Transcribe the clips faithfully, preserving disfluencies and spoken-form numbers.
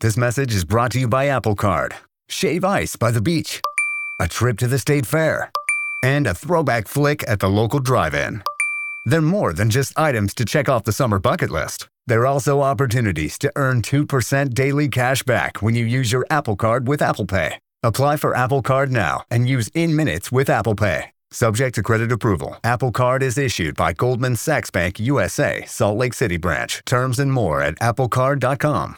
This message is brought to you by Apple Card. Shave ice by the beach. A trip to the state fair. And a throwback flick at the local drive-in. They're more than just items to check off the summer bucket list. They're also opportunities to earn two percent daily cash back when you use your Apple Card with Apple Pay. Apply for Apple Card now and use in minutes with Apple Pay. Subject to credit approval. Apple Card is issued by Goldman Sachs Bank U S A, Salt Lake City branch. Terms and more at apple card dot com.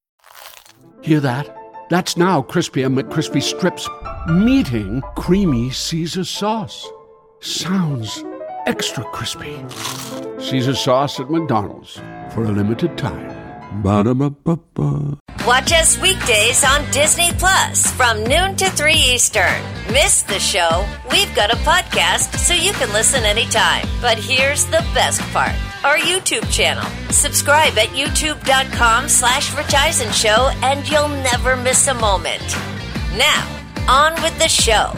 Hear that? That's now Crispy and McCrispy strips meeting Creamy Caesar sauce. Sounds extra crispy. Caesar sauce at McDonald's for a limited time. Ba-da-ba-ba-ba. Watch us weekdays on Disney Plus from noon to three Eastern. Miss the show? We've got a podcast so you can listen anytime. But here's the best part. Our YouTube channel. Subscribe at youtube.com slash Rich Eisen Show and you'll never miss a moment. Now, on with the show.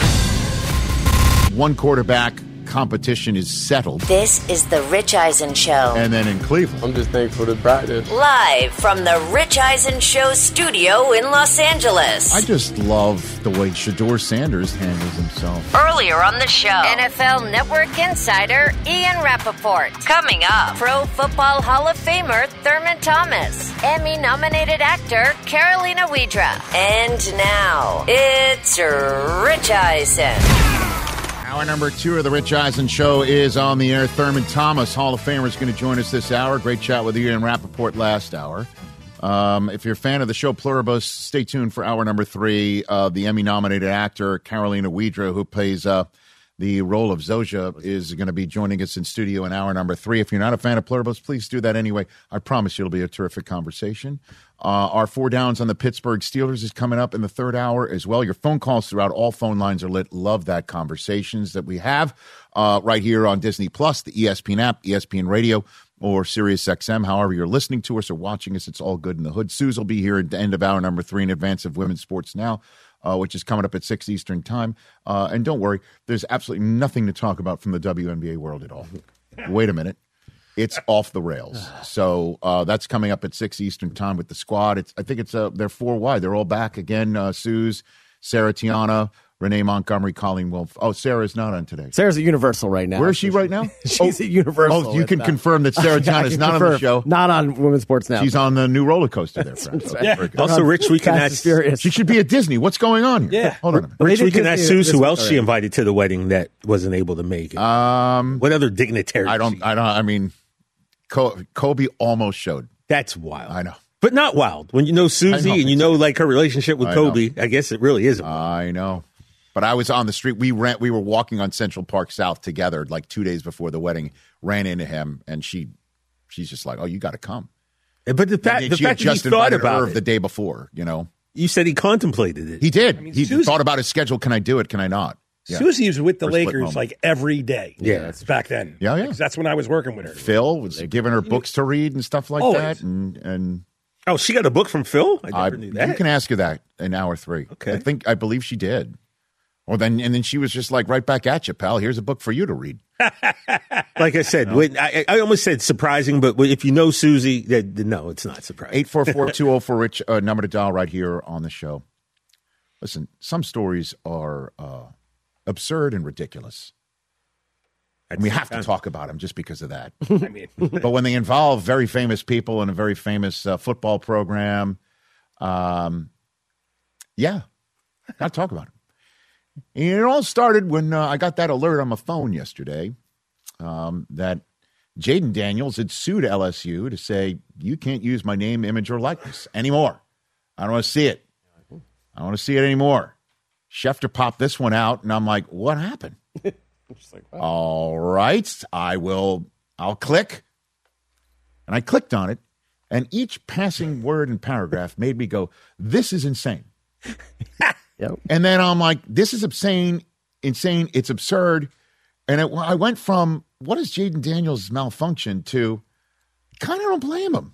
One quarterback competition is settled. This is the Rich Eisen Show. And then in Cleveland. I'm just thankful to practice. Live from the Rich Eisen Show studio in Los Angeles. I just love the way Shedeur Sanders handles himself. Earlier on the show, N F L Network insider Ian Rappaport. Coming up, Pro Football Hall of Famer Thurman Thomas. Emmy-nominated actor Carolina Widra. And now, it's Rich Eisen. Hour number two of the Rich Eisen Show is on the air. Thurman Thomas, Hall of Famer, is going to join us this hour. Great chat with Ian Rappaport last hour. Um, if you're a fan of the show Pluribus, stay tuned for hour number three. Uh, the Emmy-nominated actor Carolina Widra, who plays uh, the role of Zoja, is going to be joining us in studio in hour number three. If you're not a fan of Pluribus, please do that anyway. I promise you it'll be a terrific conversation. Uh, our four downs on the Pittsburgh Steelers is coming up in the third hour as well. Your phone calls throughout, all phone lines are lit. Love that conversations that we have uh, right here on Disney Plus, the E S P N app, E S P N Radio, or Sirius X M. However you're listening to us or watching us, it's all good in the hood. Suze will be here at the end of hour number three in advance of Women's Sports Now, uh, which is coming up at six Eastern time. Uh, and don't worry, there's absolutely nothing to talk about from the W N B A world at all. Wait a minute. It's off the rails. So uh, that's coming up at six Eastern time with the squad. It's I think it's uh, they're four wide. They're all back again. Uh, Suze, Sarah Tiana, Renee Montgomery, Colleen Wolfe. Oh, Sarah's not on today. Sarah's at Universal right now. Where is she right now? She's oh, at Universal. Oh, you can confirm that Sarah yeah, Tiana is not confirm. on the show. Not on Women's Sports Now. She's on the new roller coaster there, friend. Okay, yeah. Also, Rich, we can ask. She should be at Disney. What's going on here? Yeah. Hold on a minute. Rich, we can ask Suze who else she invited to the wedding that wasn't able to make it. Um, what other dignitary? I don't. I don't. I mean. Kobe almost showed. That's wild. I know. But not wild. When you know Susie and you know like her relationship with I Kobe, know. I guess it really isn't. I know. But I was on the street. We ran, we were walking on Central Park South together like two days before the wedding, ran into him, and she she's just like, oh, you got to come. But the fact, the she fact had that just he thought invited about her it. the day before, you know. You said he contemplated it. He did. I mean, he Susie, thought about his schedule. Can I do it? Can I not? Yeah. Susie was with the For a split Lakers moment. like every day. Yeah. That's back then. Yeah, yeah. Because that's when I was working with her. Phil was giving her books to read and stuff like Always. that. And, and Oh, she got a book from Phil? I never I, knew that. You can ask her that in hour three. Okay. I think, I believe she did. Or then, and then she was just like, right back at you, pal. Here's a book for you to read. Like I said, when, I, I almost said surprising, but if you know Susie, then, then no, it's not surprising. eight four four, two oh four, Rich, uh, number to dial right here on the show. Listen, some stories are uh, absurd and ridiculous. And we have to talk about them just because of that. I mean, But when they involve very famous people in a very famous uh, football program, um, yeah, got to talk about it. And it all started when uh, I got that alert on my phone yesterday um, that Jaden Daniels had sued L S U to say, you can't use my name, image, or likeness anymore. I don't want to see it. I don't want to see it anymore. Schefter popped this one out, and I'm like, what happened? Like, wow. All right, I will, I'll click. And I clicked on it, and each passing word and paragraph made me go, this is insane. Yep. And then I'm like, this is insane, insane, it's absurd. And it, I went from, what is Jaden Daniels' malfunction to, kind of don't blame him.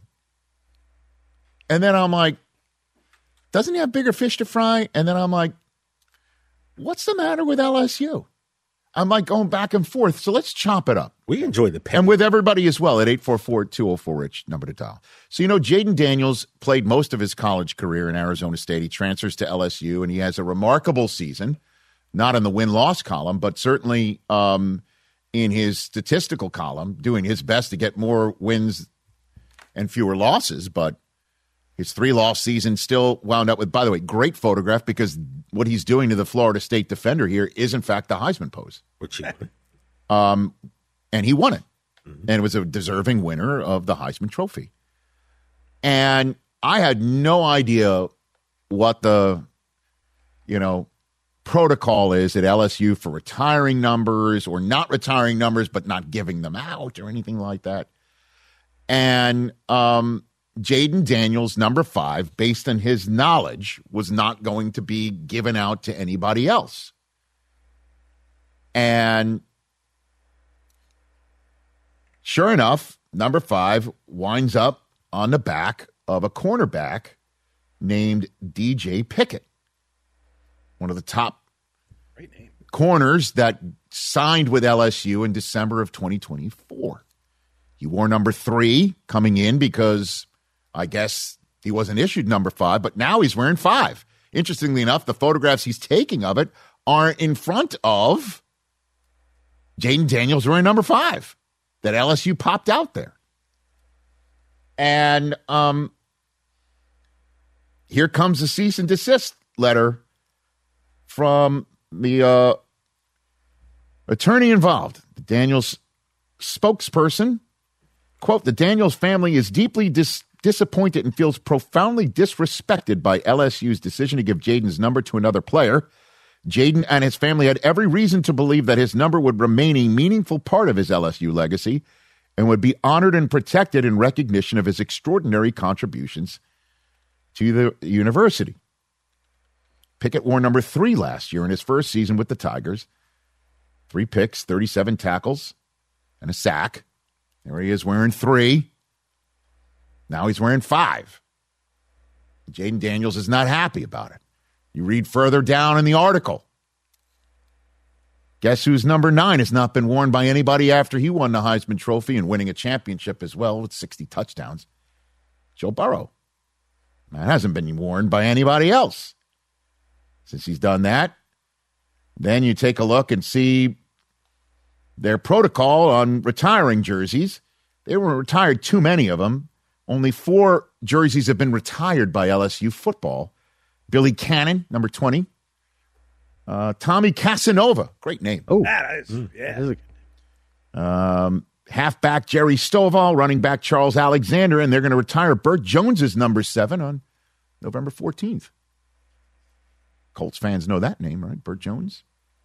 And then I'm like, doesn't he have bigger fish to fry? And then I'm like, what's the matter with L S U? I'm like going back and forth. So let's chop it up. We enjoy the pen. And with everybody as well at eight four four, two oh four, Rich, number to dial. So, you know, Jayden Daniels played most of his college career in Arizona State. He transfers to L S U, and he has a remarkable season, not in the win-loss column, but certainly um, in his statistical column, doing his best to get more wins and fewer losses. But his three-loss season still wound up with, by the way, great photograph, because what he's doing to the Florida State defender here is, in fact, the Heisman pose. Which he um, and he won it. Mm-hmm. And was a deserving winner of the Heisman Trophy. And I had no idea what the, you know, protocol is at L S U for retiring numbers or not retiring numbers, but not giving them out or anything like that. And um, Jayden Daniels, number five, based on his knowledge, was not going to be given out to anybody else. And sure enough, number five winds up on the back of a cornerback named D J Pickett, one of the top Great name. corners that signed with L S U in December of twenty twenty-four. He wore number three coming in because I guess he wasn't issued number five, but now he's wearing five. Interestingly enough, the photographs he's taking of it are in front of Jayden Daniels wearing number five that L S U popped out there. And um, here comes the cease and desist letter from the uh, attorney involved, the Daniels spokesperson. Quote, the Daniels family is deeply dis- disappointed and feels profoundly disrespected by L S U's decision to give Jayden's number to another player. Jayden and his family had every reason to believe that his number would remain a meaningful part of his L S U legacy and would be honored and protected in recognition of his extraordinary contributions to the university. Pickett wore number three last year in his first season with the Tigers. Three picks, thirty-seven tackles, and a sack. There he is wearing three. Now he's wearing five. Jayden Daniels is not happy about it. You read further down in the article. Guess whose number nine has not been worn by anybody after he won the Heisman Trophy and winning a championship as well with sixty touchdowns? Joe Burrow. That hasn't been worn by anybody else since he's done that. Then you take a look and see their protocol on retiring jerseys. They were retired too many of them. Only four jerseys have been retired by L S U football. Billy Cannon, number twenty. Uh, Tommy Casanova, great name. Oh, That is, mm, yeah. that is a good name. Um, halfback Jerry Stovall, running back Charles Alexander, and they're going to retire Burt Jones's number seven on November fourteenth. Colts fans know that name, right? Burt Jones.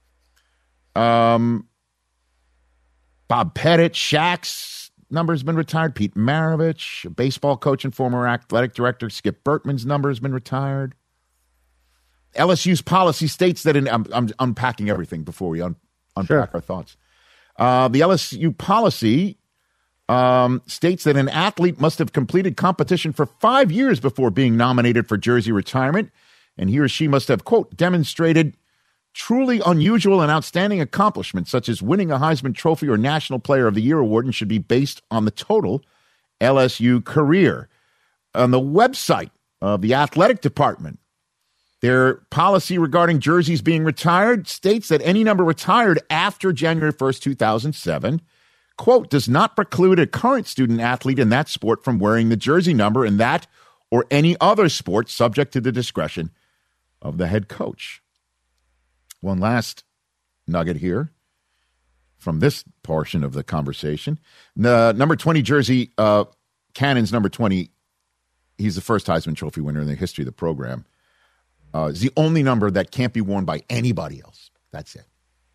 Um, Bob Pettit, Shaq's number has been retired. Pete Maravich, a baseball coach and former athletic director, Skip Bertman's number has been retired. L S U's policy states that in, I'm, I'm unpacking everything before we un, unpack Sure. our thoughts. Uh, the L S U policy um, states that an athlete must have completed competition for five years before being nominated for jersey retirement, and he or she must have, quote, demonstrated truly unusual and outstanding accomplishments, such as winning a Heisman Trophy or National Player of the Year award, and should be based on the total L S U career. On the website of the athletic department, their policy regarding jerseys being retired states that any number retired after January first, two thousand seven, quote, does not preclude a current student athlete in that sport from wearing the jersey number in that or any other sport, subject to the discretion of the head coach. One last nugget here from this portion of the conversation. The number twenty jersey, uh, Cannon's number twenty, he's the first Heisman Trophy winner in the history of the program. Uh, is the only number that can't be worn by anybody else. That's it.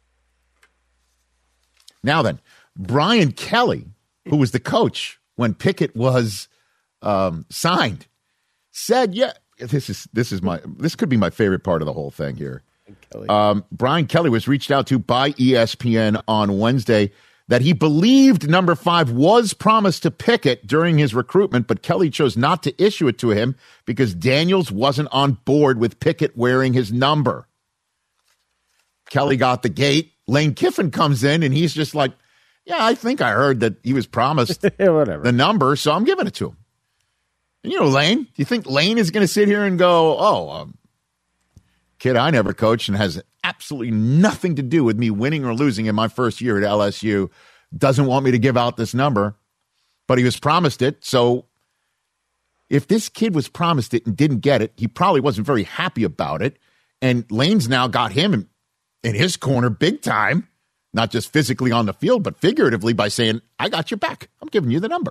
Now then, Brian Kelly, who was the coach when Pickett was um, signed, said, "Yeah, this is this is my this could be my favorite part of the whole thing here." Um, Brian Kelly was reached out to by E S P N on Wednesday that he believed number five was promised to Pickett during his recruitment, but Kelly chose not to issue it to him because Daniels wasn't on board with Pickett wearing his number. Kelly got the gate Lane Kiffin comes in, and he's just like, yeah, I think I heard that he was promised yeah, whatever. the number, so I'm giving it to him. And you know, Lane, do you think Lane is going to sit here and go, oh, um, kid I never coached and has absolutely nothing to do with me winning or losing in my first year at L S U, doesn't want me to give out this number, but he was promised it. So if this kid was promised it and didn't get it, he probably wasn't very happy about it. And Lane's now got him in, in his corner big time, not just physically on the field, but figuratively by saying, I got your back. I'm giving you the number.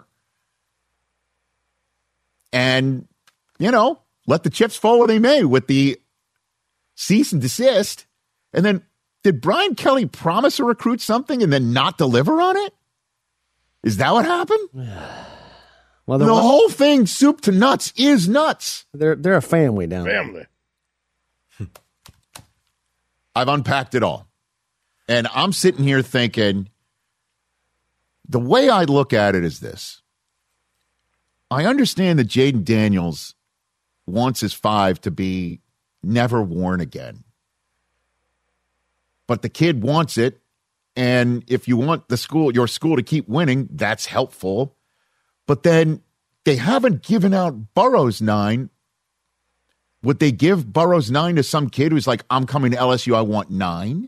And, you know, let the chips fall where they may with the cease and desist. And then did Brian Kelly promise a recruit something and then not deliver on it? Is that what happened? Well, the one, whole thing, soup to nuts, is nuts. They're they're a family down there. Family. I've unpacked it all. And I'm sitting here thinking, the way I look at it is this. I understand that Jayden Daniels wants his five to be never worn again. But the kid wants it. And if you want the school, your school to keep winning, that's helpful. But then they haven't given out Burrow's nine. Would they give Burrow's nine to some kid who's like, I'm coming to L S U, I want nine?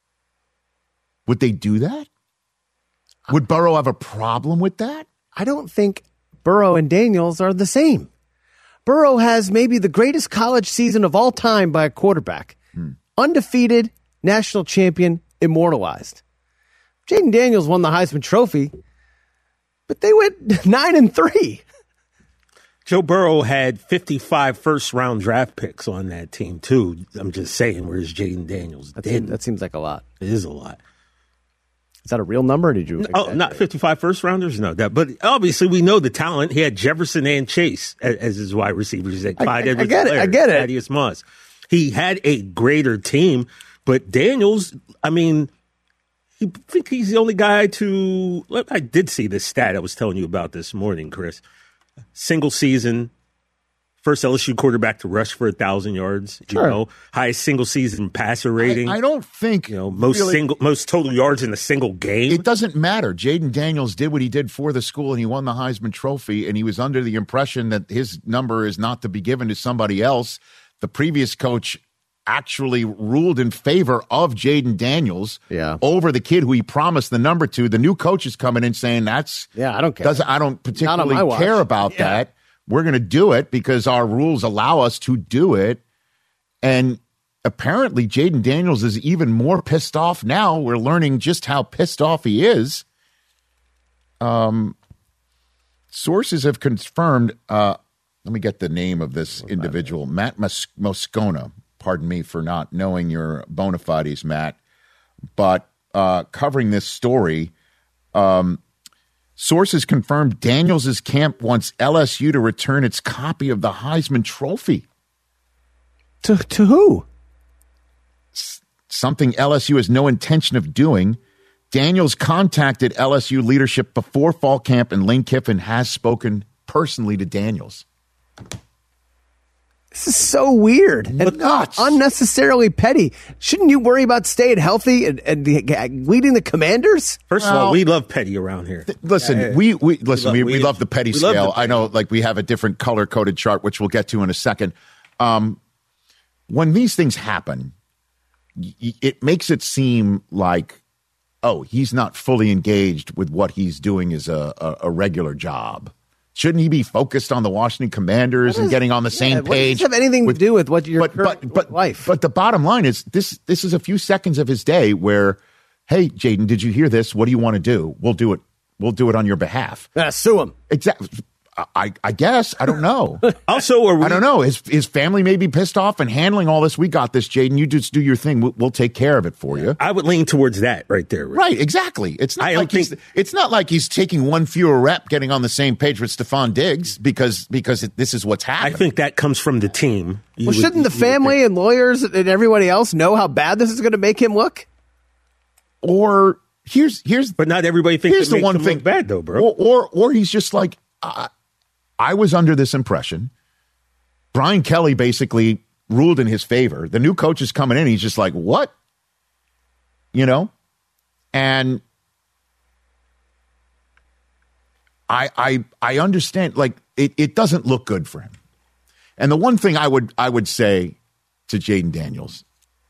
Would they do that? Would Burrow have a problem with that? I don't think Burrow and Daniels are the same. Burrow has maybe the greatest college season of all time by a quarterback. Hmm. Undefeated, national champion, immortalized. Jayden Daniels won the Heisman Trophy, but they went nine and three. Joe Burrow had fifty-five first-round draft picks on that team, too. I'm just saying, where's Jayden Daniels? That seems, that seems like a lot. It is a lot. Is that a real number? Or did you? Oh, not fifty-five first-rounders? No. That, but obviously, we know the talent. He had Jefferson and Chase as, as his wide receivers. Like Clyde I, I, Edwards I get it. I get it. Thaddeus Moss. He had a greater team, but Daniels, I mean, I think he's the only guy to – I did see this stat I was telling you about this morning, Chris. Single season, first L S U quarterback to rush for a thousand yards. You sure. know, highest single season passer rating. I, I don't think you know most really, single most total yards in a single game. It doesn't matter. Jayden Daniels did what he did for the school, and he won the Heisman Trophy. And he was under the impression that his number is not to be given to somebody else. The previous coach actually ruled in favor of Jayden Daniels yeah. over the kid who he promised the number to. The new coach is coming in saying that's yeah, I don't care. Doesn't, I don't particularly care about yeah. that. We're going to do it because our rules allow us to do it. And apparently Jayden Daniels is even more pissed off now. We're learning just how pissed off he is. Um, sources have confirmed, uh, let me get the name of this individual, Matt Mos- Moscona. Pardon me for not knowing your bona fides, Matt. But uh, covering this story, um, sources confirmed Daniels' camp wants L S U to return its copy of the Heisman Trophy. To to who? S- something L S U has no intention of doing. Daniels contacted L S U leadership before fall camp, and Lane Kiffin has spoken personally to Daniels. This is so weird and nuts. Unnecessarily petty. Shouldn't you worry about staying healthy and, and the, leading the Commanders? First well, of all, we love petty around here. Th- listen, yeah, yeah. we we listen. We, love, we, we love the petty scale. The petty. I know, like we have a different color coded chart, which we'll get to in a second. Um, when these things happen, y- it makes it seem like, oh, he's not fully engaged with what he's doing as a, a, a regular job. Shouldn't he be focused on the Washington Commanders is, and getting on the same yeah, page? What does this have anything with, to do with what your but, current but, but, life? But the bottom line is this: this is a few seconds of his day where, hey, Jayden, did you hear this? What do you want to do? We'll do it. We'll do it on your behalf. Uh, sue him. Exactly. I, I guess. I don't know. Also, are we, I don't know. His his family may be pissed off and handling all this. We got this, Jayden. You just do your thing. We'll, we'll take care of it for you. I would lean towards that right there. Rick. Right. Exactly. It's not I like think, he's. It's not like he's taking one fewer rep, getting on the same page with Stephon Diggs because because it, this is what's happening. I think that comes from the team. You well, would, shouldn't the family and lawyers and everybody else know how bad this is going to make him look? Or here's here's. But not everybody thinks here's it the makes one him thing look bad though, bro. Or or, or he's just like. Uh, I was under this impression. Brian Kelly basically ruled in his favor. The new coach is coming in. He's just like, what? You know, And I I I understand, like, it, it doesn't look good for him. And the one thing I would I would say to Jaden Daniels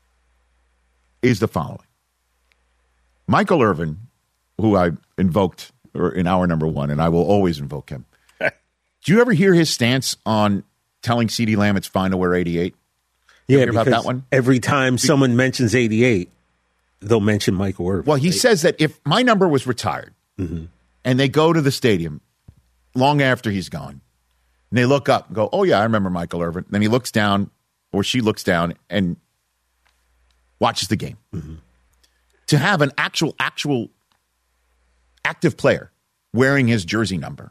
is the following. Michael Irvin, who I invoked in hour number one, and I will always invoke him. Do you ever hear his stance on telling CeeDee Lamb it's fine to wear eighty-eight? You Yeah, hear about that one? Every time someone mentions eighty-eight, they'll mention Michael Irvin. Well, he says that if my number was retired mm-hmm. and they go to the stadium long after he's gone, and they look up and go, oh, yeah, I remember Michael Irvin. Then he looks down, or she looks down and watches the game. Mm-hmm. To have an actual, actual active player wearing his jersey number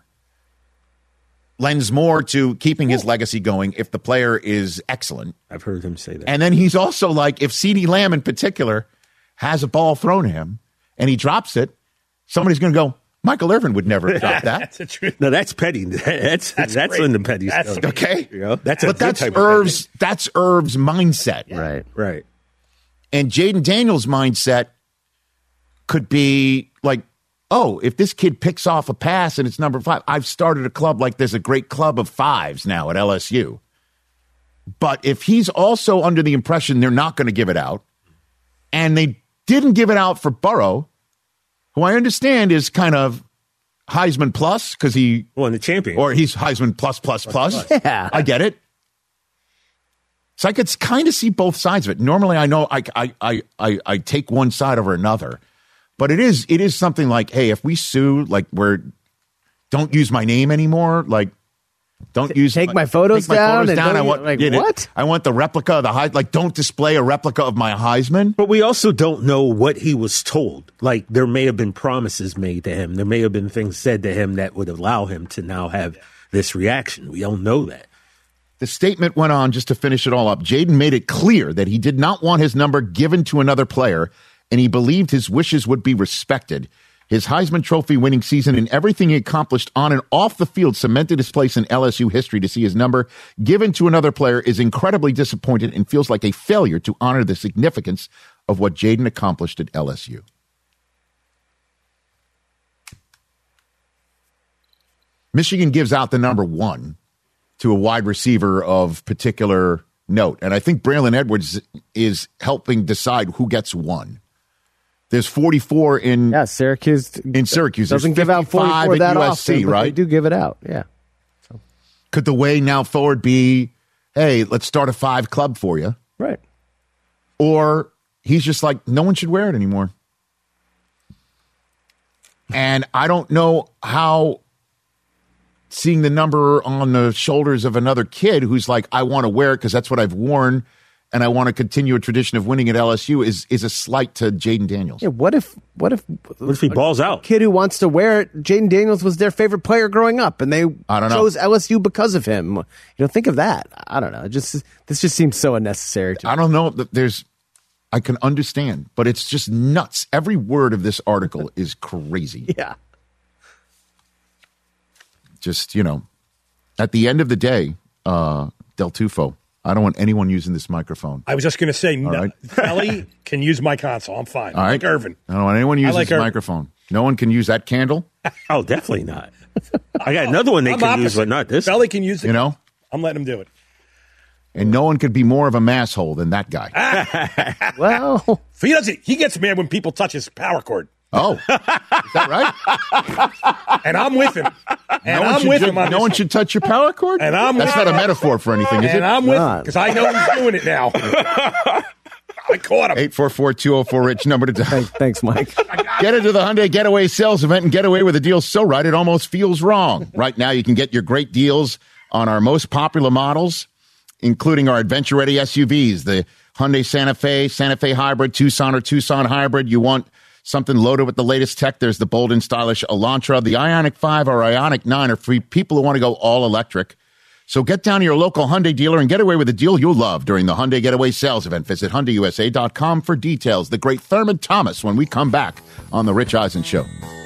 lends more to keeping his legacy going if the player is excellent. I've heard him say that. And then he's also like, if CeeDee Lamb in particular has a ball thrown at him and he drops it, somebody's going to go, Michael Irvin would never have dropped that. That's a truth. No, that's petty. That's that's, that's in the petty That's stuff. Okay? You know, that's a but good that's type Irv's, of that's Irv's mindset. Right. right. And Jaden Daniels' mindset could be like, oh, if this kid picks off a pass and it's number five, I've started a club like there's a great club of fives now at L S U. But if he's also under the impression they're not going to give it out, and they didn't give it out for Burrow, who I understand is kind of Heisman plus because he won the champion, or he's Heisman plus plus plus. Yeah. I get it. So I could kind of see both sides of it. Normally, I know I I I I, I take one side over another, but it is it is something like, hey, if we sue, like we're don't use my name anymore, like. Don't use take my photos take my down. Photos and down. don't I you- want like yeah, what? I want the replica of the Heisman. Like, don't display a replica of my Heisman. But we also don't know what he was told. Like, there may have been promises made to him. There may have been things said to him that would allow him to now have this reaction. We don't know that. The statement went on, just to finish it all up. Jaden made it clear that he did not want his number given to another player, and he believed his wishes would be respected. His Heisman Trophy winning season and everything he accomplished on and off the field cemented his place in L S U history. To see his number given to another player is incredibly disappointed and feels like a failure to honor the significance of what Jaden accomplished at L S U. Michigan gives out the number one to a wide receiver of particular note, and I think Braylon Edwards is helping decide who gets one. There's forty-four in Yeah, Syracuse in Syracuse. doesn't There's give out fifty-five forty-four at that U S C, often, but right? they do give it out. Yeah. Could the way now forward be, hey, let's start a five club for you? Right. Or he's just like, no one should wear it anymore. And I don't know how seeing the number on the shoulders of another kid who's like, I want to wear it because that's what I've worn and I want to continue a tradition of winning at L S U is is a slight to Jaden Daniels. Yeah. What if? What if? What if he balls out? Kid who wants to wear it. Jaden Daniels was their favorite player growing up, and they I don't know. chose L S U because of him. You know, think of that. I don't know. It just this just seems so unnecessary. To I don't know that there's, I can understand, but it's just nuts. Every word of this article is crazy. Yeah. Just, you know, at the end of the day, uh, Del Tufo, I don't want anyone using this microphone. I was just going to say, no, right. Felly can use my console. I'm fine. All I right. like Irvin. I don't want anyone using like this Irvin. microphone. No one can use that candle, Oh, definitely not. I got another one they I'm can use, opposite. but not this. Felly can use it. you know? I'm letting him do it. And no one could be more of a masshole than that guy. Well, He doesn't. He gets mad when people touch his power cord, Oh, is that right? and I'm with him. And No one, I'm should, with ju- him on no this one one. should touch your power cord? And I'm That's with not a him. metaphor for anything, is And it? I'm with him Not. because I know he's doing it now. I caught him. eight four four, two oh four, RICH, number to dial. thanks, Mike. Get into the Hyundai Getaway sales event and get away with a deal so right it almost feels wrong. Right now, you can get your great deals on our most popular models, including our adventure-ready S U Vs, the Hyundai Santa Fe, Santa Fe Hybrid, Tucson or Tucson Hybrid. You want something loaded with the latest tech. There's the bold and stylish Elantra. The Ioniq five or Ioniq nine are for people who want to go all-electric. So get down to your local Hyundai dealer and get away with a deal you'll love during the Hyundai Getaway sales event. Visit Hyundai U S A dot com for details. The great Thurman Thomas when we come back on The Rich Eisen Show.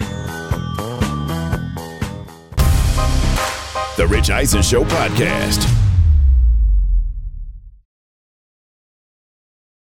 The Rich Eisen Show podcast.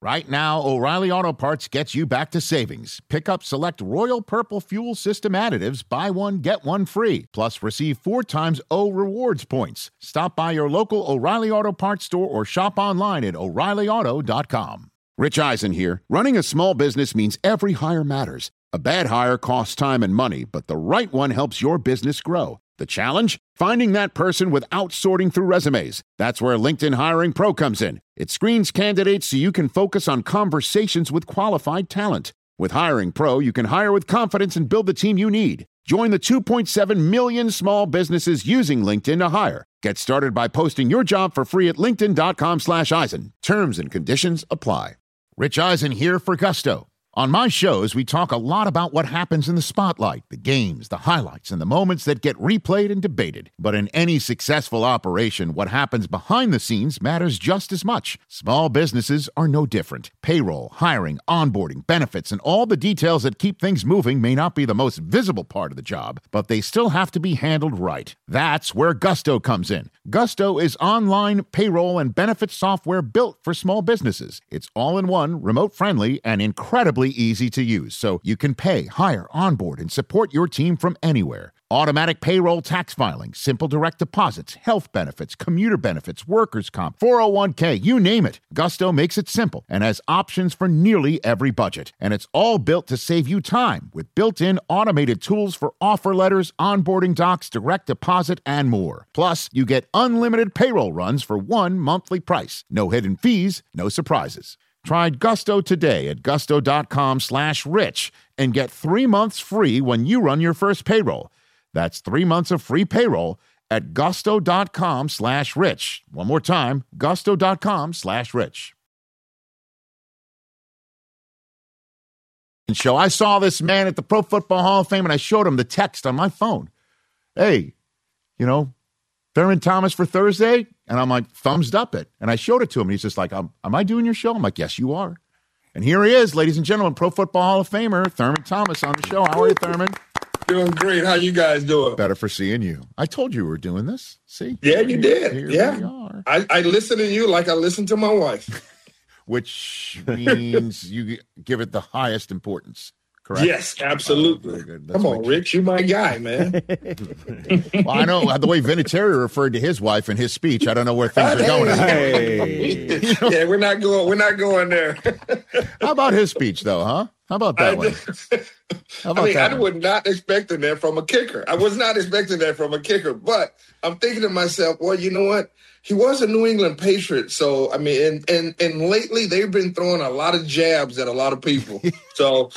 Right now, O'Reilly Auto Parts gets you back to savings. Pick up select Royal Purple Fuel System additives, buy one, get one free. Plus, receive four times O Rewards points. Stop by your local O'Reilly Auto Parts store or shop online at O'Reilly Auto dot com. Rich Eisen here. Running a small business means every hire matters. A bad hire costs time and money, but the right one helps your business grow. The challenge? Finding that person without sorting through resumes. That's where LinkedIn Hiring Pro comes in. It screens candidates so you can focus on conversations with qualified talent. With Hiring Pro, you can hire with confidence and build the team you need. Join the two point seven million small businesses using LinkedIn to hire. Get started by posting your job for free at linkedin.com slash Eisen. Terms and conditions apply. Rich Eisen here for Gusto. On my shows, we talk a lot about what happens in the spotlight, the games, the highlights, and the moments that get replayed and debated. But in any successful operation, what happens behind the scenes matters just as much. Small businesses are no different. Payroll, hiring, onboarding, benefits, and all the details that keep things moving may not be the most visible part of the job, but they still have to be handled right. That's where Gusto comes in. Gusto is online payroll and benefits software built for small businesses. It's all-in-one, remote-friendly, and incredibly easy to use, so you can pay, hire, onboard, and support your team from anywhere. Automatic payroll tax filing, simple direct deposits, health benefits, commuter benefits, workers' comp, four oh one k, you name it. Gusto makes it simple and has options for nearly every budget. And it's all built to save you time with built-in automated tools for offer letters, onboarding docs, direct deposit, and more. Plus, you get unlimited payroll runs for one monthly price. No hidden fees, no surprises. Try Gusto today at gusto.com slash rich and get three months free when you run your first payroll. That's three months of free payroll at gusto.com slash rich. One more time, gusto.com slash rich. And show, I saw this man at the Pro Football Hall of Fame and I showed him the text on my phone. Hey, you know, Thurman Thomas for Thursday? And I'm like, thumbs up it. And I showed it to him. And he's just like, am, am I doing your show? I'm like, yes, you are. And here he is, ladies and gentlemen, Pro Football Hall of Famer, Thurman Thomas on the show. How are you, Thurman? Doing great. How you guys doing? Better for seeing you. I told you we were doing this. See? Yeah, you did. Here yeah. we are. I, I listen to you like I listen to my wife. Which means you give it the highest importance. Correct? Yes, absolutely. Oh, Come on, Rich. You my guy, man. Well, I know the way Vinatieri referred to his wife in his speech. I don't know where things are going. Hey. You know? Yeah, we're not going. We're not going there. How about his speech, though, huh? How about that I, one? How about I mean, that I one? was not expecting that from a kicker. I was not expecting that from a kicker. But I'm thinking to myself, well, you know what? He was a New England Patriot. So, I mean, and, and, and lately they've been throwing a lot of jabs at a lot of people. So,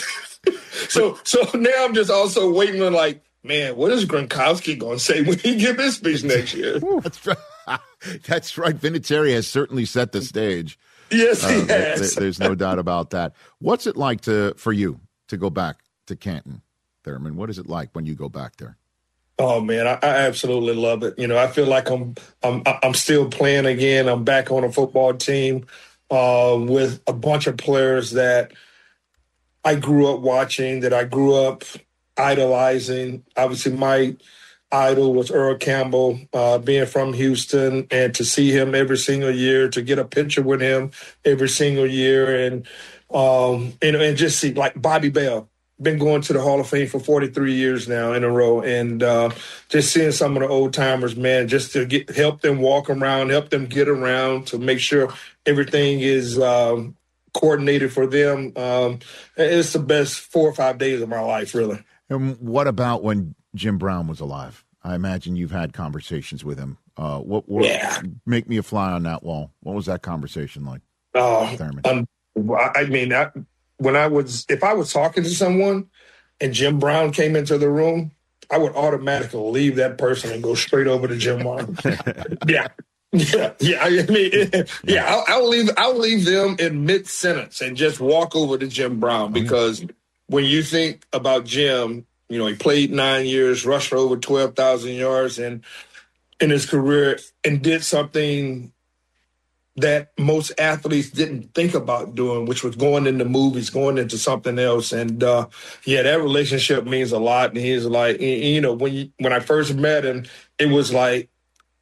so, so now I'm just also waiting on like, man, what is Gronkowski going to say when he give his speech next year? That's right. That's right. Vinatieri has certainly set the stage. Yes, he uh, there, has. there's no doubt about that. What's it like to for you to go back to Canton, Thurman? What is it like when you go back there? Oh man, I, I absolutely love it. You know, I feel like I'm I'm I'm still playing again. I'm back on a football team uh, with a bunch of players that I grew up watching, that I grew up idolizing. Obviously, my idol was Earl Campbell, uh, being from Houston, and to see him every single year, to get a picture with him every single year, and um, you know, and just see like Bobby Bell. Been going to the Hall of Fame for forty-three years now in a row, and uh, just seeing some of the old timers, man, just to get help them walk around, help them get around, to make sure everything is um, coordinated for them. Um, it's the best four or five days of my life, really. And what about when Jim Brown was alive? I imagine you've had conversations with him. Uh, what? what yeah. Make me a fly on that wall. What was that conversation like? Oh, um, I mean, I, when I was, if I was talking to someone and Jim Brown came into the room, I would automatically leave that person and go straight over to Jim Brown. yeah. Yeah. Yeah. I mean, yeah, I'll, I'll leave, I'll leave them in mid sentence and just walk over to Jim Brown, because when you think about Jim, you know, he played nine years, rushed for over twelve thousand yards and in his career, and did something that most athletes didn't think about doing, which was going into movies, going into something else. And, uh, yeah, that relationship means a lot. And he's like, you know, when you, when I first met him, it was like,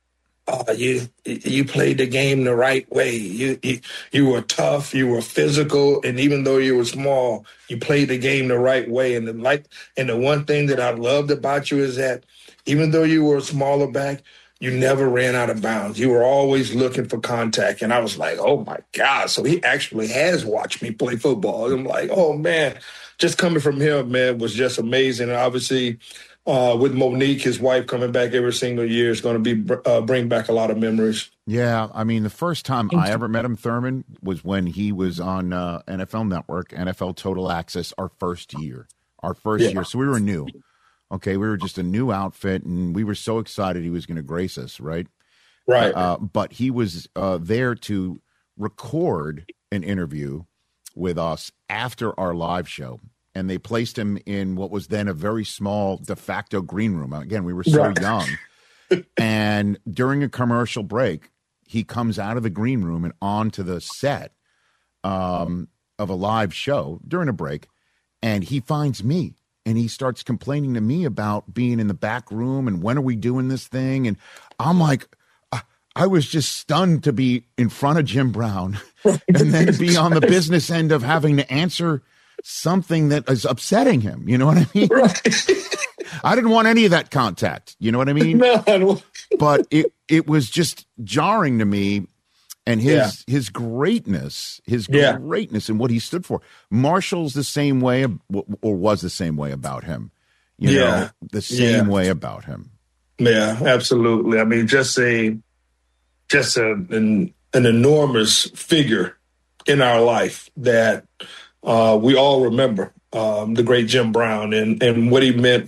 Uh, you you played the game the right way. You, you you were tough. You were physical, and even though you were small, you played the game the right way. And the like, and the one thing that I loved about you is that even though you were a smaller back, you never ran out of bounds. You were always looking for contact. And I was like, oh my God! So he actually has watched me play football. And I'm like, oh man, just coming from him, man, was just amazing. And obviously, Uh, with Monique, his wife, coming back every single year is going to be uh, bring back a lot of memories. Yeah, I mean, the first time I ever met him, Thurman, was when he was on uh, N F L Network, N F L Total Access, our first year. Our first yeah. year. So we were new. Okay, we were just a new outfit, and we were so excited he was going to grace us, right? Right. Uh, but he was uh, there to record an interview with us after our live show. And they placed him in what was then a very small de facto green room. Again, we were so right. young. And during a commercial break, he comes out of the green room and onto the set um, of a live show during a break. And he finds me. And he starts complaining to me about being in the back room and when are we doing this thing? And I'm like, I was just stunned to be in front of Jim Brown and then be on the business end of having to answer something that is upsetting him. You know what I mean? Right. I didn't want any of that contact. You know what I mean? No. But it, it was just jarring to me, and his yeah. his greatness, his yeah. greatness and what he stood for. Marshall's the same way, or was the same way about him. You yeah. know, the same yeah. way about him. Yeah, absolutely. I mean, just a just a, an, an enormous figure in our life that Uh, we all remember um, the great Jim Brown and, and what he meant,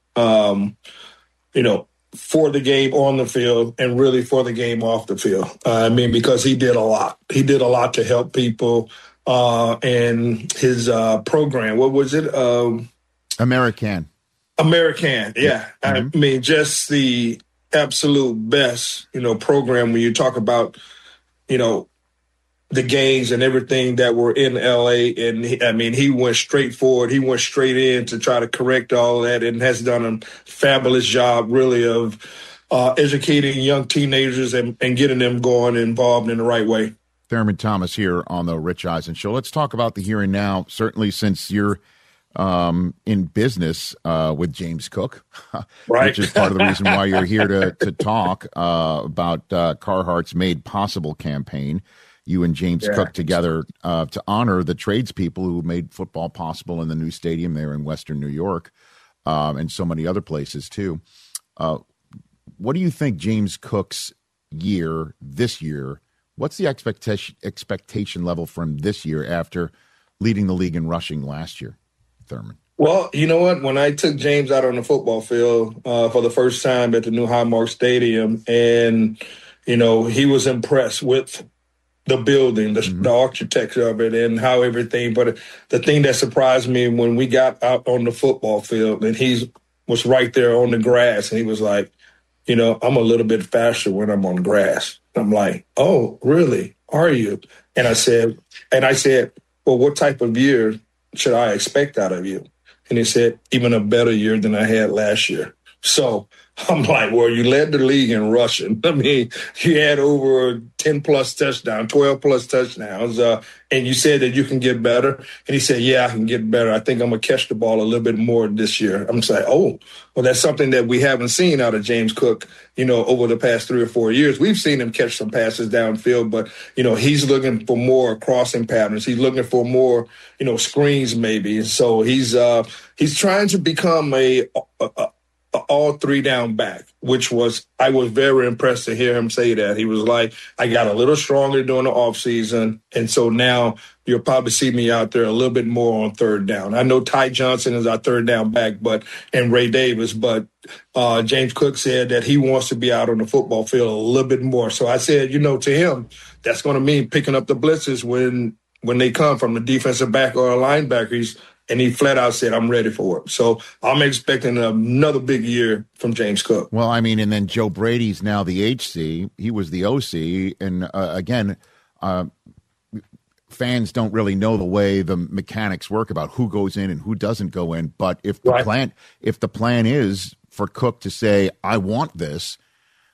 um, you know, for the game on the field and really for the game off the field. Uh, I mean, because he did a lot. He did a lot to help people. Uh, and his uh, program, what was it? Um, American. American, yeah. Mm-hmm. I mean, just the absolute best, you know, program when you talk about, you know, the games and everything that were in L A. And he, I mean, he went straight forward. He went straight in to try to correct all that and has done a fabulous job really of uh, educating young teenagers and, and getting them going involved in the right way. Thurman Thomas here on the Rich Eisen Show. Let's talk about the here and now, certainly since you're um, in business uh, with James Cook, right. which is part of the reason why you're here to, to talk uh, about uh, Carhartt's Made Possible campaign. You and James yeah. Cook together uh, to honor the tradespeople who made football possible in the new stadium there in Western New York um, and so many other places too. Uh, what do you think James Cook's year, this year, what's the expectation expectation level from this year after leading the league in rushing last year, Thurman? Well, you know what? When I took James out on the football field uh, for the first time at the new Highmark Stadium, and, you know, he was impressed with the building, the, mm-hmm. the architecture of it and how everything. But the thing that surprised me when we got out on the football field and he was right there on the grass and he was like, you know, I'm a little bit faster when I'm on grass. I'm like, oh, really? Are you? And I said, and I said, well, what type of year should I expect out of you? And he said, even a better year than I had last year. So I'm like, well, you led the league in rushing. I mean, you had over ten plus touchdowns, twelve plus touchdowns. Uh, and you said that you can get better. And he said, yeah, I can get better. I think I'm going to catch the ball a little bit more this year. I'm just like, oh, well, that's something that we haven't seen out of James Cook, you know, over the past three or four years. We've seen him catch some passes downfield, but, you know, he's looking for more crossing patterns. He's looking for more, you know, screens maybe. So he's, uh, he's trying to become a, a, a all three down back, which was, I was very impressed to hear him say that. He was like, I got a little stronger during the offseason. And so now you'll probably see me out there a little bit more on third down. I know Ty Johnson is our third down back, but, and Ray Davis, but uh, James Cook said that he wants to be out on the football field a little bit more. So I said, you know, to him, that's going to mean picking up the blitzes when, when they come from the defensive back or a linebacker. He's, And he flat out said, I'm ready for it. So I'm expecting another big year from James Cook. Well, I mean, and then Joe Brady's now the H C. He was the O C. And uh, again, uh, fans don't really know the way the mechanics work about who goes in and who doesn't go in. But if the right. plan, if the plan is for Cook to say, I want this,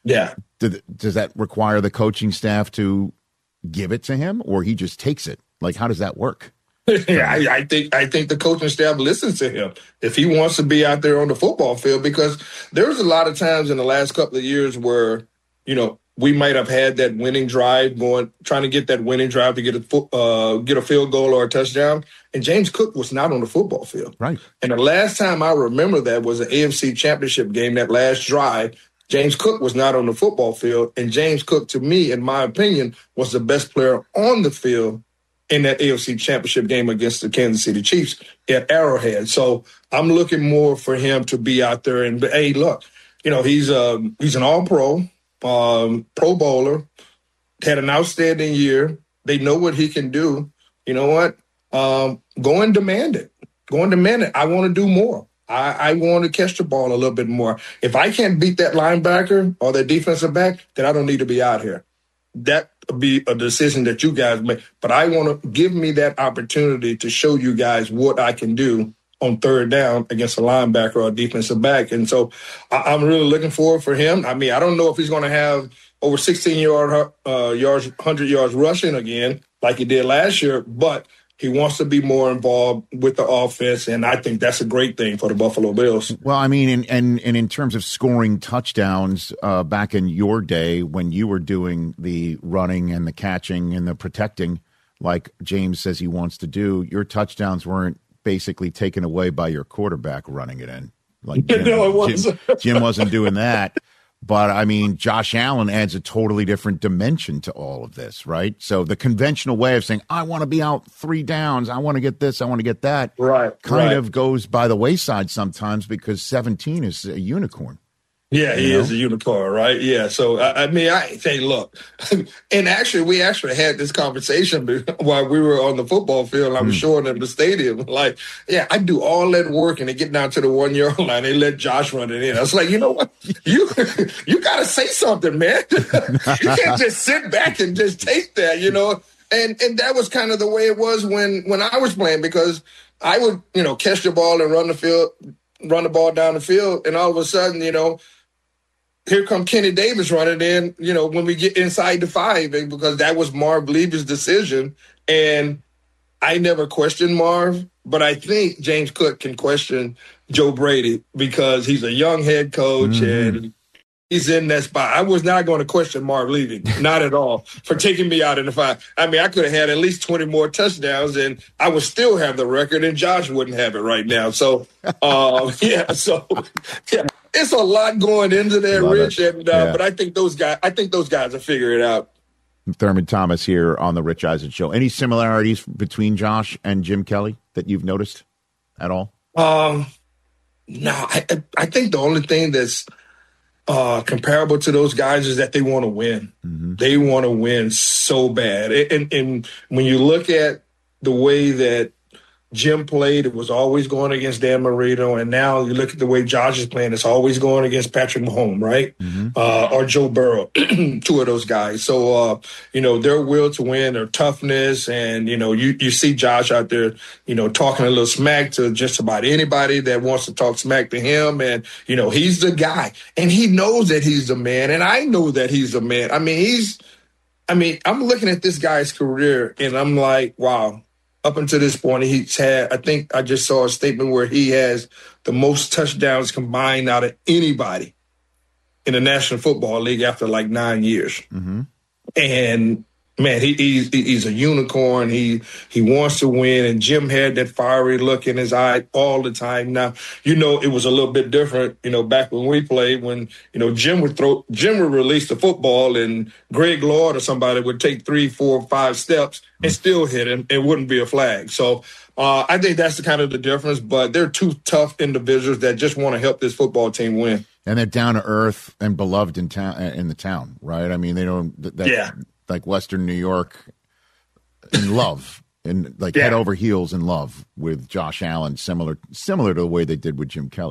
Yeah. Did, does that require the coaching staff to give it to him, or he just takes it? Like, how does that work? Yeah, I, I think I think the coaching staff listens to him if he wants to be out there on the football field, because there's a lot of times in the last couple of years where, you know, we might have had that winning drive going, trying to get that winning drive to get a uh, get a field goal or a touchdown, and James Cook was not on the football field. Right. And the last time I remember that was an A F C Championship game. That last drive, James Cook was not on the football field, and James Cook, to me, in my opinion, was the best player on the field in that A F C Championship game against the Kansas City Chiefs at Arrowhead. So I'm looking more for him to be out there. And, hey, look, you know, he's um, he's an all-pro, um, pro bowler, had an outstanding year. They know what he can do. You know what? Um, go and demand it. Go and demand it. I want to do more. I, I want to catch the ball a little bit more. If I can't beat that linebacker or that defensive back, then I don't need to be out here. That would be a decision that you guys make. But I want to give me that opportunity to show you guys what I can do on third down against a linebacker or a defensive back. And so I, I'm really looking forward for him. I mean, I don't know if he's going to have over sixteen yard, uh, yards, one hundred yards rushing again like he did last year, but he wants to be more involved with the offense, and I think that's a great thing for the Buffalo Bills. Well, I mean, and and, and in terms of scoring touchdowns, uh, back in your day when you were doing the running and the catching and the protecting, like James says he wants to do, your touchdowns weren't basically taken away by your quarterback running it in. Like Jim, no, it wasn't. Jim, Jim wasn't doing that. But, I mean, Josh Allen adds a totally different dimension to all of this, right? So the conventional way of saying, I want to be out three downs, I want to get this, I want to get that, right, kind right. of goes by the wayside sometimes because seventeen is a unicorn. Yeah, he you know? is a unicorn, right? Yeah. So, I, I mean, I say, look, and actually, we actually had this conversation while we were on the football field. I was mm. showing them the stadium. Like, yeah, I do all that work, and they get down to the one-yard line. They let Josh run it in. I was like, you know what? You you got to say something, man. You can't just sit back and just take that, you know? And and that was kind of the way it was when, when I was playing, because I would, you know, catch the ball and run the field, run the ball down the field, and all of a sudden, you know, here come Kenny Davis running in, you know, when we get inside the five, because that was Marv Levy's decision. And I never questioned Marv, but I think James Cook can question Joe Brady because he's a young head coach mm-hmm. and he's in that spot. I was not going to question Marv Levy, not at all, for taking me out in the five. I mean, I could have had at least twenty more touchdowns, and I would still have the record, and Josh wouldn't have it right now. So, uh, yeah, so yeah. It's a lot going into there, Rich, it. and uh, yeah. but I think those guys. I think those guys will figure it out. Thurman Thomas here on the Rich Eisen Show. Any similarities between Josh and Jim Kelly that you've noticed at all? Um, no, I, I think the only thing that's uh, comparable to those guys is that they want to win. Mm-hmm. They want to win so bad, and, and when you look at the way that Jim played, it was always going against Dan Marino, and now you look at the way Josh is playing, it's always going against Patrick Mahomes, right? Mm-hmm. Uh, or Joe Burrow, two of those guys. So, uh, you know, their will to win, their toughness, and, you know, you, you see Josh out there, you know, talking a little smack to just about anybody that wants to talk smack to him, and, you know, he's the guy, and he knows that he's the man, and I know that he's the man. I mean, he's, I mean, I'm looking at this guy's career, and I'm like, wow. Up until this point, he's had, I think I just saw a statement where he has the most touchdowns combined out of anybody in the National Football League after like nine years. Mm-hmm. And, man, he, he's, he's a unicorn. He he wants to win. And Jim had that fiery look in his eye all the time. Now, you know, it was a little bit different, you know, back when we played, when, you know, Jim would throw, Jim would release the football and Greg Lord or somebody would take three, four, five steps and still hit him. It wouldn't be a flag. So uh, I think that's the kind of the difference. But they're two tough individuals that just want to help this football team win. And they're down to earth and beloved in town, in the town, right? I mean, they don't. That, yeah. Like Western New York, in love, and like yeah. head over heels in love with Josh Allen, similar similar to the way they did with Jim Kelly.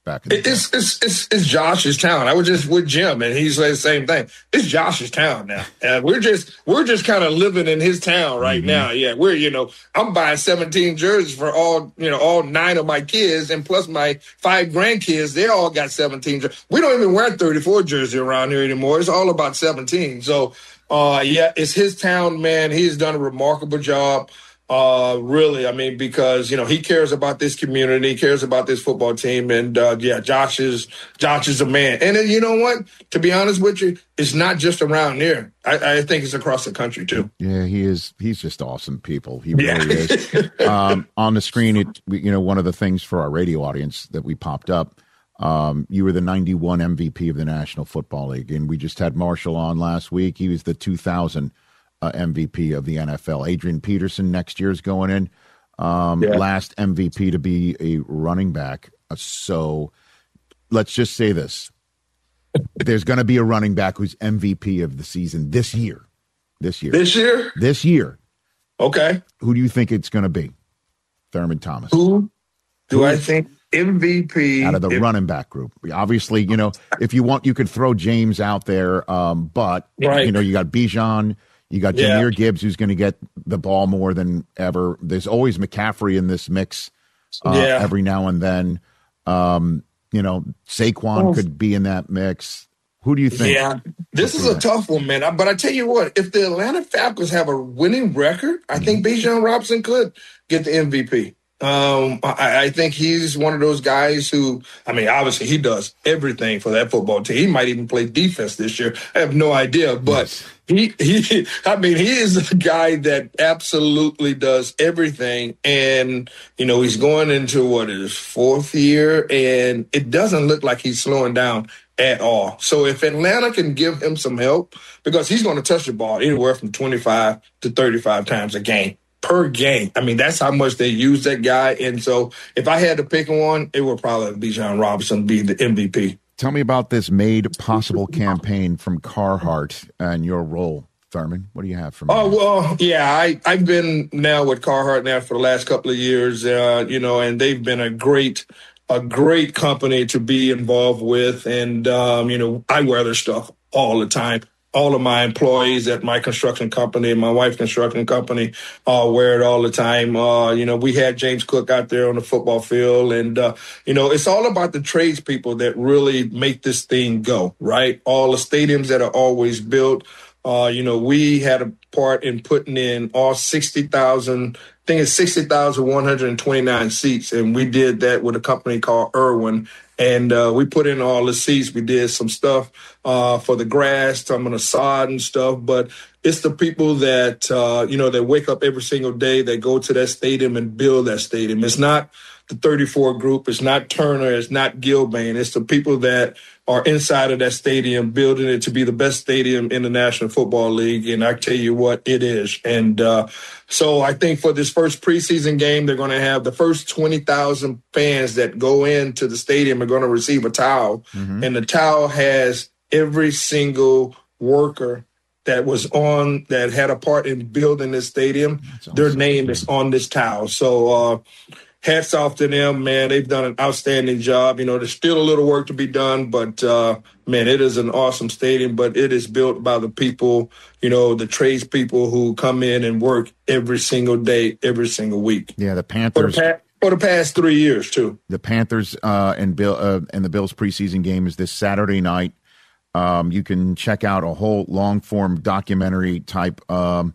back in the it, it's, it's it's it's Josh's town. I was just with Jim, and he said the same thing. It's Josh's town now, and we're just we're just kind of living in his town right mm-hmm. now. Yeah, we're you know I'm buying seventeen jerseys for all you know all nine of my kids, and plus my five grandkids. They all got seventeen jerseys. We don't even wear thirty-four jerseys around here anymore. It's all about seventeen. So, uh, yeah, it's his town, man. He's done a remarkable job. Uh, really, I mean, because, you know, he cares about this community, he cares about this football team. And, uh, yeah, Josh is, Josh is a man. And then, you know what? To be honest with you, it's not just around here. I, I think it's across the country, too. Yeah, he is. He's just awesome people. He really yeah. is. Um, on the screen, it, you know, one of the things for our radio audience that we popped up, um, you were the ninety-one M V P of the National Football League. And we just had Marshall on last week. He was the two thousand Uh, M V P of the N F L. Adrian Peterson next year is going in. Um, yeah. Last M V P to be a running back. Uh, so let's just say this. There's going to be a running back who's M V P of the season this year. This year. This year? This year. Okay. Who do you think it's going to be? Thurman Thomas. Who do who? I think M V P? Out of the M- running back group. Obviously, you know, if you want, you could throw James out there. Um, but, right. you know, you got Bijan. You got Jahmyr yeah. Gibbs, who's going to get the ball more than ever. There's always McCaffrey in this mix uh, yeah. every now and then. Um, you know, Saquon oh. could be in that mix. Who do you think? Yeah, this is a that? tough one, man. But I tell you what, if the Atlanta Falcons have a winning record, I mm-hmm. think Bijan Robinson could get the M V P. Um, I, I think he's one of those guys who, I mean, obviously he does everything for that football team. He might even play defense this year. I have no idea, but yes. he, he, I mean, he is a guy that absolutely does everything. And, you know, he's going into what his fourth year, and it doesn't look like he's slowing down at all. So if Atlanta can give him some help, because he's going to touch the ball anywhere from twenty-five to thirty-five times a game. Per game. I mean, that's how much they use that guy. And so if I had to pick one, it would probably Bijan Robinson be the M V P. Tell me about this Made Possible campaign from Carhartt and your role, Thurman. What do you have for me? Oh, well, yeah, I, I've been now with Carhartt now for the last couple of years, uh, you know, and they've been a great a great company to be involved with. And, um, you know, I wear their stuff all the time. All of my employees at my construction company and my wife's construction company uh, wear it all the time. Uh, you know, we had James Cook out there on the football field. And, uh, you know, it's all about the tradespeople that really make this thing go, right? All the stadiums that are always built. Uh, you know, we had a part in putting in all sixty thousand, I think it's sixty thousand one hundred twenty-nine seats. And we did that with a company called Irwin. And uh, we put in all the seats. We did some stuff uh, for the grass, some of the sod and stuff. But it's the people that, uh, you know, that wake up every single day, that go to that stadium and build that stadium. It's not the thirty-four group. It's not Turner. It's not Gilbane. It's the people that are inside of that stadium building it to be the best stadium in the National Football League. And I tell you what, it is. And uh, so I think for this first preseason game, they're going to have the first twenty thousand fans that go into the stadium are going to receive a towel. Mm-hmm. And the towel has every single worker that was on, that had a part in building this stadium. Awesome. Their name is on this towel. So, uh, hats off to them, man. They've done an outstanding job. You know, there's still a little work to be done, but, uh, man, it is an awesome stadium, but it is built by the people, you know, the tradespeople who come in and work every single day, every single week. Yeah, the Panthers. For the, pa- for the past three years, too. The Panthers uh, and, Bill, uh, and the Bills preseason game is this Saturday night. Um, you can check out a whole long-form documentary type um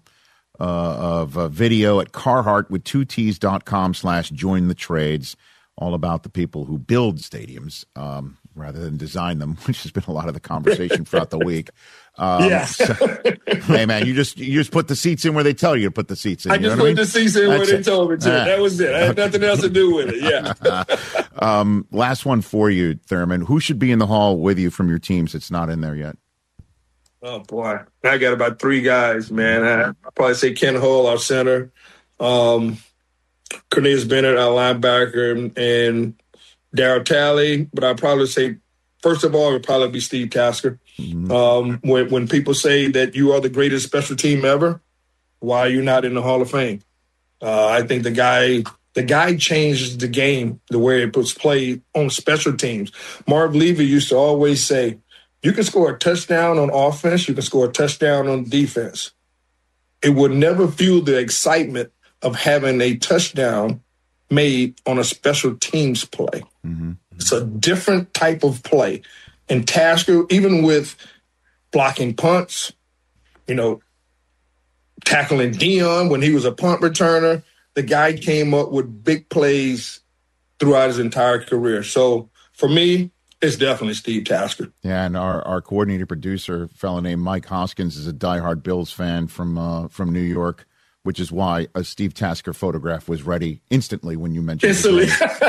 Uh, of uh, video at Carhartt with two T's dot com slash join the trades, all about the people who build stadiums um, rather than design them, which has been a lot of the conversation throughout the week. Um, yeah. So, hey, man, you just you just put the seats in where they tell you to put the seats in. I just put I mean? the seats in That's where they it. told me to. Uh, that was it. I had okay. nothing else to do with it. Yeah. um, last one for you, Thurman. Who should be in the hall with you from your teams that's not in there yet? Oh, boy. I got about three guys, man. I'd probably say Ken Hull, our center, um, Cornelius Bennett, our linebacker, and Darryl Talley. But I'd probably say, first of all, it would probably be Steve Tasker. Mm-hmm. Um, when, when people say that you are the greatest special team ever, why are you not in the Hall of Fame? Uh, I think the guy The guy changed the game the way it was played on special teams. Marv Levy used to always say, you can score a touchdown on offense, you can score a touchdown on defense. It would never fuel the excitement of having a touchdown made on a special teams play. Mm-hmm. It's a different type of play. And Tasker, even with blocking punts, you know, tackling Dion when he was a punt returner, the guy came up with big plays throughout his entire career. So for me, it's definitely Steve Tasker. Yeah, and our, our coordinator producer, a fellow named Mike Hoskins, is a diehard Bills fan from uh, from New York, which is why a Steve Tasker photograph was ready instantly when you mentioned instantly.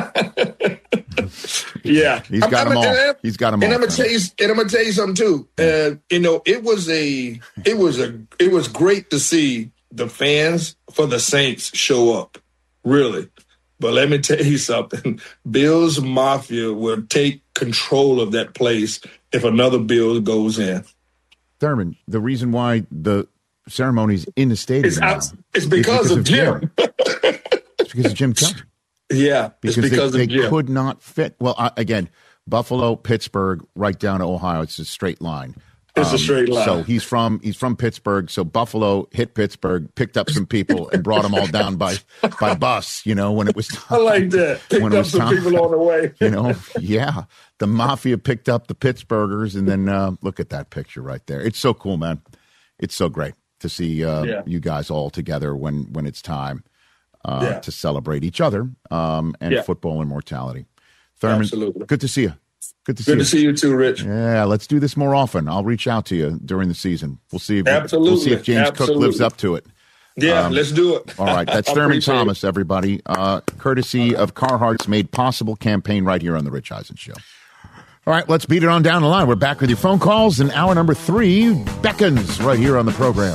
Yeah, he's got I'm, them I'm, all. I'm, He's got them and all. I'm gonna tell you, and I'm gonna tell you something too. Uh, you know, it was a, it was a, it was great to see the fans for the Saints show up, really. But let me tell you something: Bills Mafia will take control of that place if another Bill goes in. Thurman, the reason why the ceremony's in the stadium it's, now, out, it's because, because of, of Jim. Jim. It's because of Jim Kelly. Yeah, because, it's because they, of they Jim. could not fit. Well, uh, again, Buffalo, Pittsburgh, right down to Ohio. It's a straight line. It's um, a straight line. So he's from he's from Pittsburgh. So Buffalo hit Pittsburgh, picked up some people, and brought them all down by by bus. You know, when it was time. I like that. Picked up some time, people on the way. You know, yeah. The Mafia picked up the Pittsburghers, and then uh, look at that picture right there. It's so cool, man. It's so great to see uh, yeah. you guys all together when when it's time. Uh, yeah. to celebrate each other um, and yeah. football immortality. Thurman, Absolutely. Good to see you. Good to see good you. to see you too, Rich. Yeah, let's do this more often. I'll reach out to you during the season. We'll see if Absolutely. we'll see if James Absolutely. Cook lives up to it. Yeah, um, let's do it. All right, that's Thurman Thomas, everybody. Uh, courtesy of Carhartt's Made Possible campaign right here on the Rich Eisen Show. All right, let's beat it on down the line. We're back with your phone calls, and hour number three beckons right here on the program.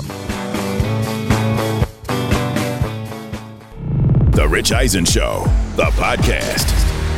The Rich Eisen Show, the podcast.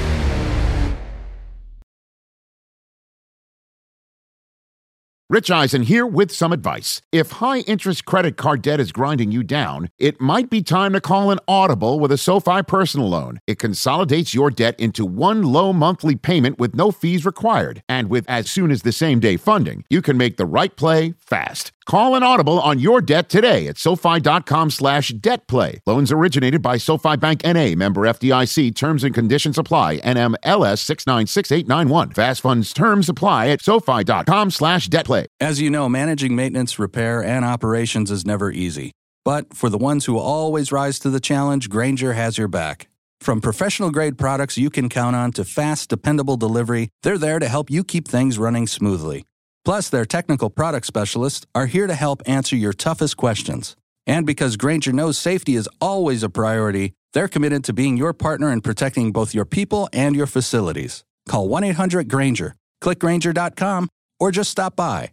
Rich Eisen here with some advice. If high-interest credit card debt is grinding you down, it might be time to call an audible with a SoFi personal loan. It consolidates your debt into one low monthly payment with no fees required. And with as soon as the same-day funding, you can make the right play fast. Call an audible on your debt today at SoFi.com slash debt play. Loans originated by SoFi Bank N A, member F D I C. Terms and conditions apply. N M L S six nine six eight nine one. Fast funds terms apply at SoFi.com slash debt play. As you know, managing maintenance, repair, and operations is never easy. But for the ones who always rise to the challenge, Grainger has your back. From professional-grade products you can count on to fast, dependable delivery, they're there to help you keep things running smoothly. Plus, their technical product specialists are here to help answer your toughest questions. And because Grainger knows safety is always a priority, they're committed to being your partner in protecting both your people and your facilities. Call one eight hundred Grainger, click Grainger dot com, or just stop by.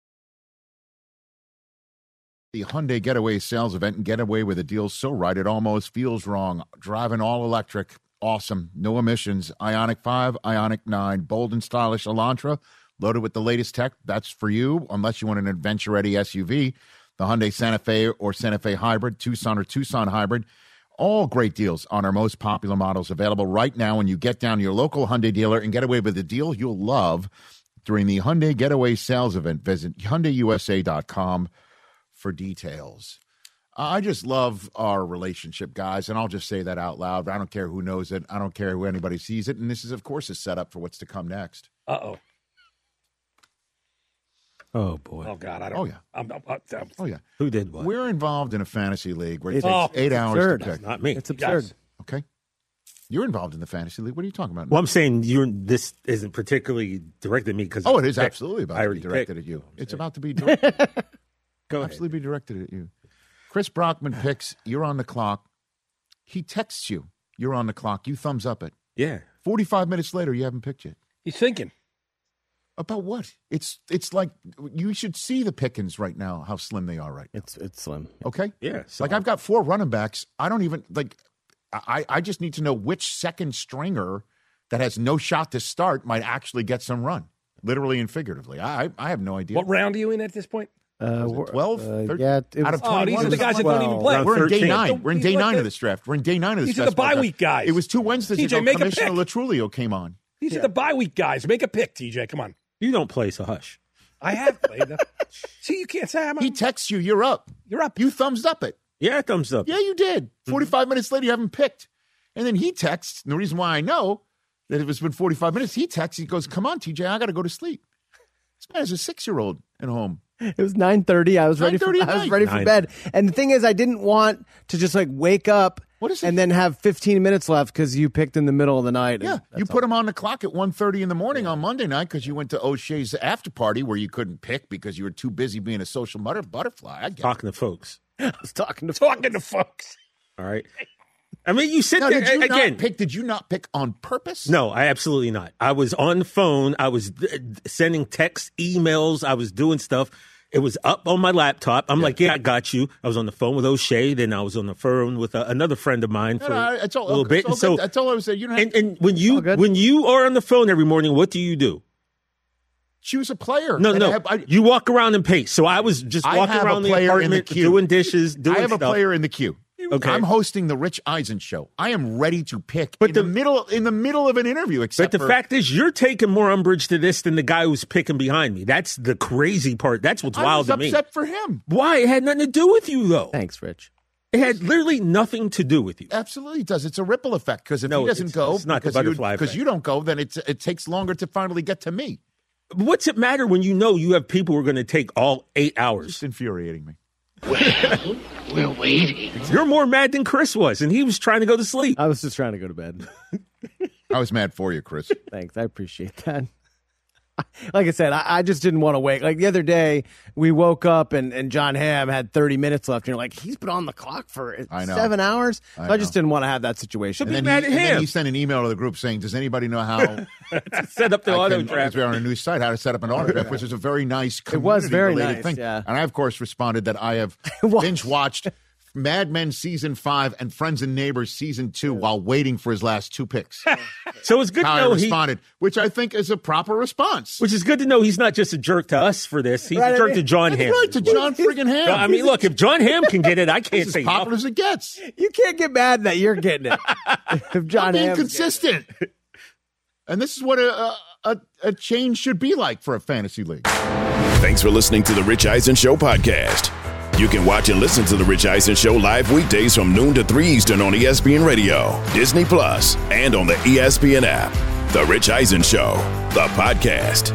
The Hyundai Getaway sales event and get away with a deal so right it almost feels wrong. Driving all electric, awesome, no emissions. Ioniq five, Ioniq nine, bold and stylish Elantra, loaded with the latest tech. That's for you, unless you want an adventure-ready S U V. The Hyundai Santa Fe or Santa Fe Hybrid, Tucson or Tucson Hybrid. All great deals on our most popular models available right now when you get down to your local Hyundai dealer and get away with a deal you'll love during the Hyundai Getaway sales event. Visit Hyundai U S A dot com for details. I just love our relationship, guys, and I'll just say that out loud. I don't care who knows it. I don't care who anybody sees it. And this is, of course, a setup for what's to come next. Uh-oh. Oh, boy. Oh, God. I don't Oh, yeah. I'm, I'm, I'm, I'm, Oh, yeah. Who did what? We're involved in a fantasy league where it It's- takes Oh, eight it's hours absurd. to pick. Not me. It's absurd. Yes. Okay. You're involved in the fantasy league. What are you talking about? Well, I'm saying you're. This isn't particularly directed at me because oh, it is absolutely about I to be already directed picked. at you. It's about to be directed. Go ahead. Absolutely be directed at you. Chris Brockman picks. You're on the clock. He texts you. You're on the clock. You thumbs up it. Yeah. forty-five minutes later, you haven't picked yet. He's thinking. About what? It's it's like you should see the pickings right now, how slim they are right now. It's it's slim. Okay? Yeah. So Like I've got four running backs. I don't even like I, I just need to know which second stringer that has no shot to start might actually get some run. Literally and figuratively. I I have no idea. What round are you in at this point? Uh, Was it twelve? Uh, yeah, it out was of twenty-one. Oh, these are the guys that don't even play. We're in day thirteen. nine. We're in These day are nine the- of this draft. We're in day nine of this These are the basketball bye draft. week guys. It was two Wednesdays T J, ago. make a Commissioner pick. Latrulio came on. These are the bye week guys. Make a pick, T J. Come on. You don't play, so hush. I have played them. See, you can't say I'm He texts you, you're up. You're up. You thumbs up it. Yeah, thumbs up. Yeah, you did. forty-five minutes later, you haven't picked. And then he texts, and the reason why I know that if it's been forty-five minutes, he texts, he goes, come on, T J, I got to go to sleep. This man is a six-year-old at home. It was nine thirty. I was ready for nine thirty I was at ready night. for Nine. bed. And the thing is, I didn't want to just like wake up What is it? and then have fifteen minutes left because you picked in the middle of the night. and Yeah, that's you all. put him on the clock at one thirty in the morning on Monday night because you went to O'Shea's after party where you couldn't pick because you were too busy being a social mutter- butterfly. I get it. Talking to folks. I was talking to Talking to folks. All right. I mean, you sit Now, there did you again. not pick? Did you not pick on purpose? No, I absolutely not. I was on the phone. I was uh, sending texts, emails. I was doing stuff. It was up on my laptop. I'm like, yeah, I got you. I was on the phone with O'Shea. Then I was on the phone with uh, another friend of mine No, for no, it's all, a little it's bit. all And so, good. That's all I was saying. You don't have and, and when you All good. when you are on the phone every morning, what do you do? choose a player. No, And no. I have, I, you walk around and pace. So I was just I walking have a around the player in the apartment, queue. doing dishes, doing I have stuff. a player in the queue. Okay. I'm hosting the Rich Eisen show. I am ready to pick But in the- the, middle in the middle of an interview. But Except the for, fact is, you're taking more umbrage to this than the guy who's picking behind me. That's the crazy part. That's what's I wild was to me. upset for him. Why? It had nothing to do with you, though. Thanks, Rich. It had literally nothing to do with you. Absolutely, it does. It's a ripple effect because if No, he doesn't it's- go, it's not the because you- butterfly because effect. you don't go, then it's it takes longer to finally get to me. What's it matter when you know you have people who are going to take all eight hours? It's infuriating me. Well, we're waiting. You're more mad than Chris was, and he was trying to go to sleep. I was just trying to go to bed. I was mad for you, Chris. Thanks. I appreciate that. Like I said, I, I just didn't want to wait. Like the other day, we woke up and, and John Hamm had thirty minutes left. And you're like, he's been on the clock for I know. seven hours. So I I, just know. didn't want to have that situation. Be And then, mad he, at and then him. he sent an email to the group saying, "Does anybody know how Set up the I auto can- draft. we're on a new site how to set up an auto draft?" Which is a very nice, was very community-related nice, thing. yeah. And I, of course, responded that I have What? binge watched Mad Men season five and Friends and Neighbors season two while waiting for his last two picks. So it's good to How I know he, responded, which I think is a proper response. which is good to know he's not just a jerk to us for this. He's Right, a jerk I to mean, John That's Hamm. right, to John friggin' Hamm. I mean, look, if John Hamm can get it, I can't He's say as popular no. as it gets. You can't get mad that you're getting it. If John Being Hamm's consistent. And this is what a, a, a change should be like for a fantasy league. Thanks for listening to the Rich Eisen Show podcast. You can watch and listen to the Rich Eisen Show live weekdays from noon to three Eastern on E S P N Radio, Disney Plus, and on the E S P N app. The Rich Eisen Show, the podcast.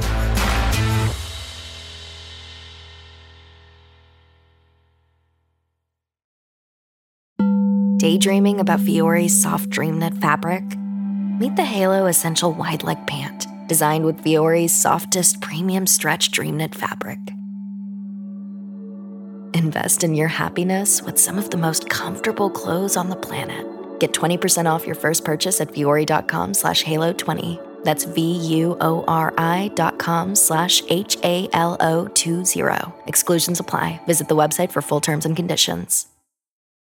Daydreaming about Fiore's soft dream knit fabric? Meet the Halo Essential Wide Leg Pant, designed with Fiore's softest premium stretch dream knit fabric. Invest in your happiness with some of the most comfortable clothes on the planet. Get twenty percent off your first purchase at Fiore.com slash Halo 20. That's V-U-O-R-I dot com slash H A L O 20. Exclusions apply. Visit the website for full terms and conditions.